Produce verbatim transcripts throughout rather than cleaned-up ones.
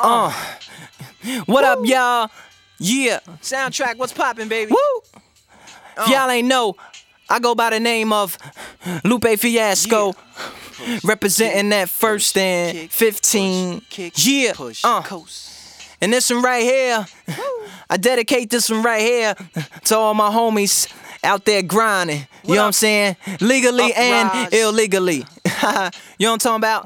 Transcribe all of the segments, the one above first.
Uh, what up, y'all? Yeah. Soundtrack, what's poppin', baby? Woo! If y'all ain't know, I go by the name of Lupe Fiasco, yeah. Representing that first and fifteen. Yeah. Uh. And this one right here, I dedicate this one right here to all my homies out there grinding. You know what I'm saying? Legally and illegally. You know what I'm talking about?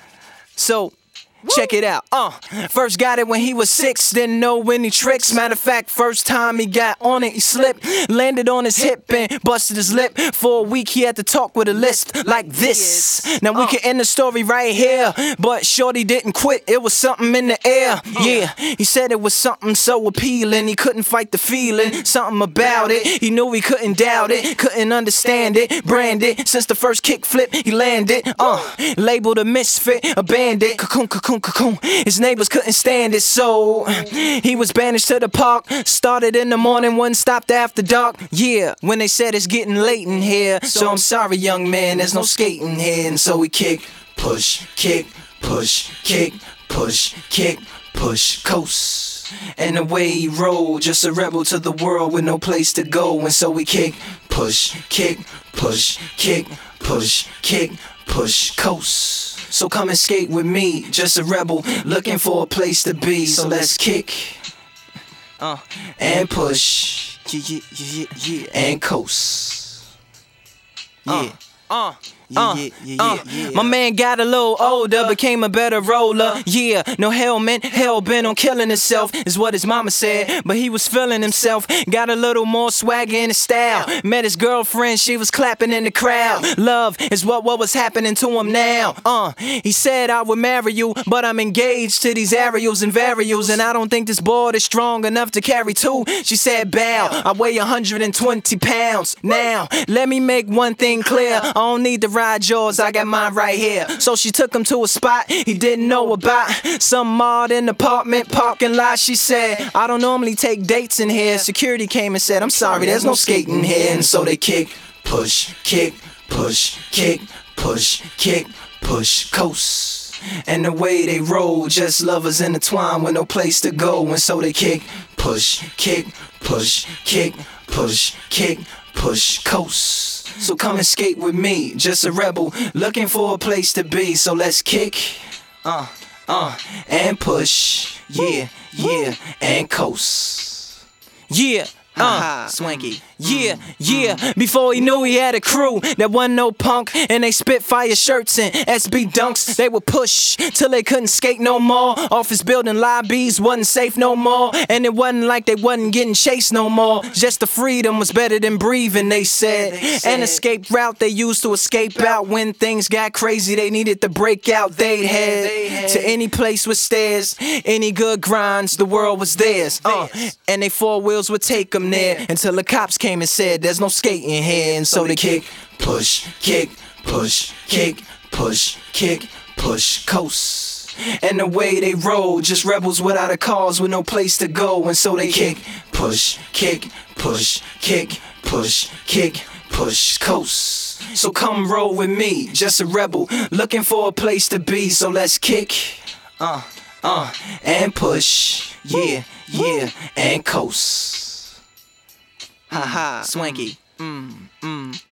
So, check it out. Uh, first got it when he was six, didn't know any tricks. Matter of fact, first time he got on it, he slipped, landed on his hip and busted his lip. For a week, he had to talk with a lisp like this. Now we can end the story right here, but shorty didn't quit. It was something in the air. Yeah, he said it was something so appealing. He couldn't fight the feeling, something about it. He knew he couldn't doubt it, couldn't understand it. Branded since the first kick flip, he landed. Uh, labeled a misfit, a bandit. Cocoon, cocoon. His neighbors couldn't stand it, so he was banished to the park. Started in the morning, one stopped after dark. Yeah, when they said it's getting late in here, so I'm sorry, young man, there's no skating here. And so we kick, push, kick, push, kick, push, kick, push, coast. And the way he rolled, just a rebel to the world with no place to go. And so we kick, push, kick, push, kick, push, kick, push, coast. So come and skate with me, just a rebel looking for a place to be. So let's kick, uh, and push, yeah, yeah, yeah, yeah, and coast. Yeah, uh. Uh, yeah, yeah, yeah, uh, yeah. My man got a little older, became a better roller. Yeah, no helmet, hell bent on killing himself, is what his mama said. But he was feeling himself, got a little more swagger in his style. Met his girlfriend, she was clapping in the crowd. Love is what, what was happening to him now. Uh, he said I would marry you, but I'm engaged to these aerials and varials, and I don't think this board is strong enough to carry two. She said, bow, I weigh one hundred twenty pounds. Now, let me make one thing clear, I don't need to ride yours, I got mine right here. So she took him to a spot he didn't know about, some mod in the apartment parking lot. She said, I don't normally take dates in here. Security came and said, I'm sorry, there's no skating here. And so they kick, push, kick, push, kick, push, kick, push, coast. And the way they roll, just lovers intertwined with no place to go. And so they kick, push, kick, push, kick, push, kick, push, coast. So come and skate with me, just a rebel looking for a place to be. So let's kick, uh, uh, and push, yeah, yeah, and coast. Yeah, uh, swanky. Yeah, yeah, before he knew he had a crew that wasn't no punk, and they spit fire shirts and S B dunks. They would push till they couldn't skate no more. Office building lobbies wasn't safe no more, and it wasn't like they wasn't getting chased no more. Just the freedom was better than breathing, they said. An escape route they used to escape out when things got crazy. They needed to break out. They'd head to any place with stairs, any good grinds, the world was theirs. Uh, and they four wheels would take them there until the cops came and said there's no skating here. And so they kick, push, kick, push, kick, push, kick, push, coast. And the way they roll, just rebels without a cause with no place to go. And so they kick, push, kick, push, kick, push, kick, push, coast. So come roll with me, just a rebel looking for a place to be. So let's kick, uh, uh, and push, yeah, yeah, and coast. Ha ha, swanky. Mm, mm.